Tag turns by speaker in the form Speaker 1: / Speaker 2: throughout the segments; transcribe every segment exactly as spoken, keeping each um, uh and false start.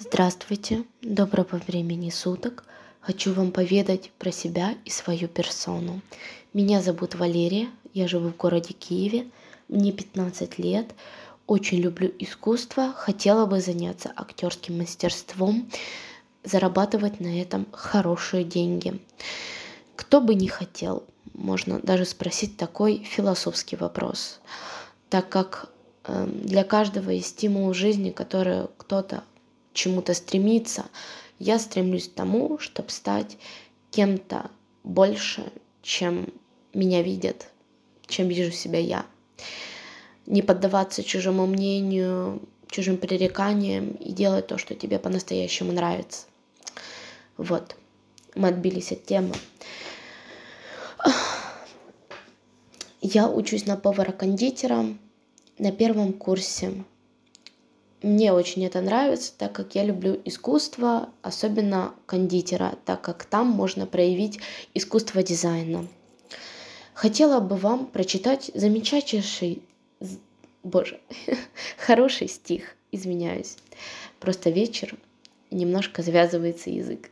Speaker 1: Здравствуйте, доброго времени суток. Хочу вам поведать про себя и свою персону. Меня зовут Валерия, я живу в городе Киеве, мне пятнадцать лет, очень люблю искусство, хотела бы заняться актерским мастерством, зарабатывать на этом хорошие деньги. Кто бы не хотел, можно даже спросить такой философский вопрос, так как э, для каждого есть стимул в жизни, который кто-то чему-то стремится, я стремлюсь к тому, чтобы стать кем-то больше, чем меня видят, чем вижу себя я. Не поддаваться чужому мнению, чужим пререканиям и делать то, что тебе по-настоящему нравится. Вот, мы отбились от темы. Я учусь на повара-кондитера на первом курсе. Мне очень это нравится, так как я люблю искусство, особенно кондитера, так как там можно проявить искусство дизайна. Хотела бы вам прочитать замечательнейший, боже, хороший стих, извиняюсь. Просто вечер, немножко завязывается язык.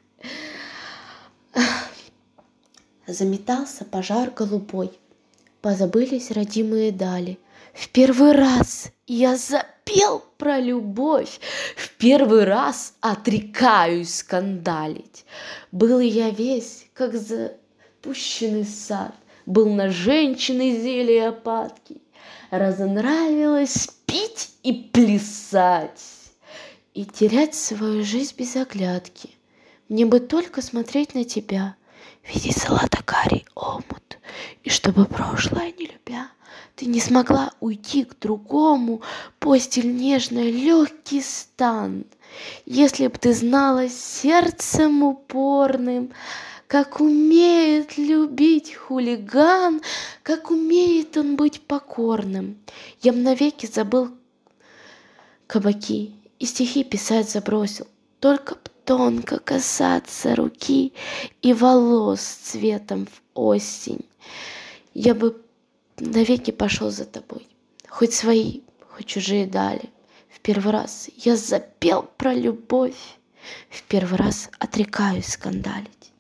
Speaker 1: Заметался пожар голубой, позабылись родимые дали. В первый раз я запел про любовь, в первый раз отрекаюсь скандалить. Был я весь, как запущенный сад, был на женщины зелья опадки. Разонравилось пить и плясать, и терять свою жизнь без оглядки. Мне бы только смотреть на тебя, видеть золотокарий омут, и чтобы прошлое не любя, ты не смогла уйти к другому, постель нежная, легкий стан. Если б ты знала сердцем упорным, как умеет любить хулиган, как умеет он быть покорным. Я б навеки забыл кабаки и стихи писать забросил, только б тонко касаться руки и волос цветом в осень. Я бы навеки пошел за тобой, хоть свои, хоть чужие дали. В первый раз я запел про любовь, в первый раз отрекаюсь скандалить.